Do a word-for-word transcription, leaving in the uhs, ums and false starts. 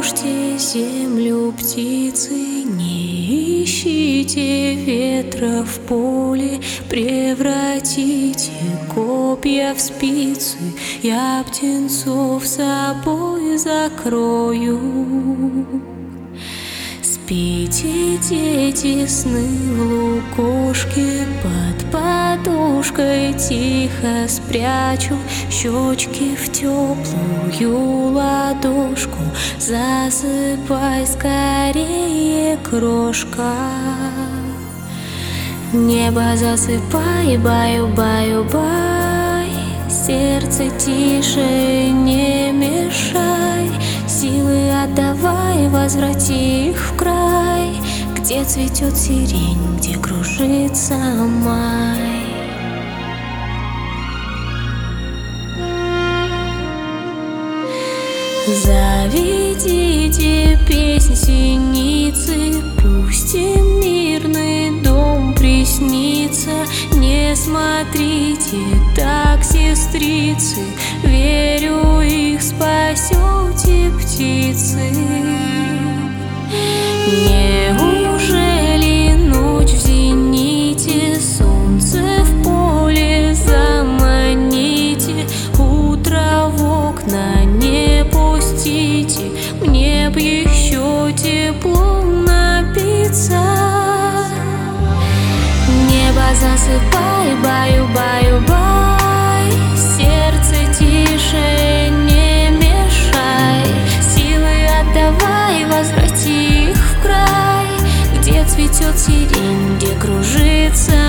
тревожьте землю, птицы, не ищите ветра в поле, превратите копья в спицы, я птенцов собой закрою. Спите, дети, сны в лукошке, под подушкой тихо спрячу щечки в теплую ладошку. Засыпай скорее, крошка. Небо засыпай, баю-баю-бай, сердце тише, не мешай, силы отдавай, возврати их в край, где цветет сирень, где кружится май. Заведите песнь синицы, пусть им мирный дом приснится. Не смотрите так, сестрицы, верю, их спасете, птицы. Неужели ночь в зените, солнце в поле заманите, утро в окна не пустите, мне б еще теплом напиться. Небо засыпай, баю-баю-бай, сердце тише, не мешай, силы отдавай, возврати их в край, где цветет сирень, где кружится